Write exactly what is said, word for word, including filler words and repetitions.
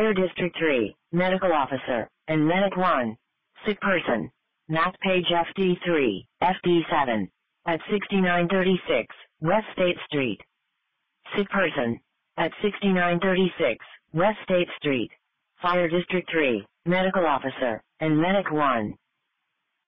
Fire District three, Medical Officer, and Medic one. Sick person. Map page F D three, F D seven. At sixty-nine thirty-six, West State Street. Sick person. At sixty-nine thirty-six, West State Street. Fire District three, Medical Officer, and Medic one.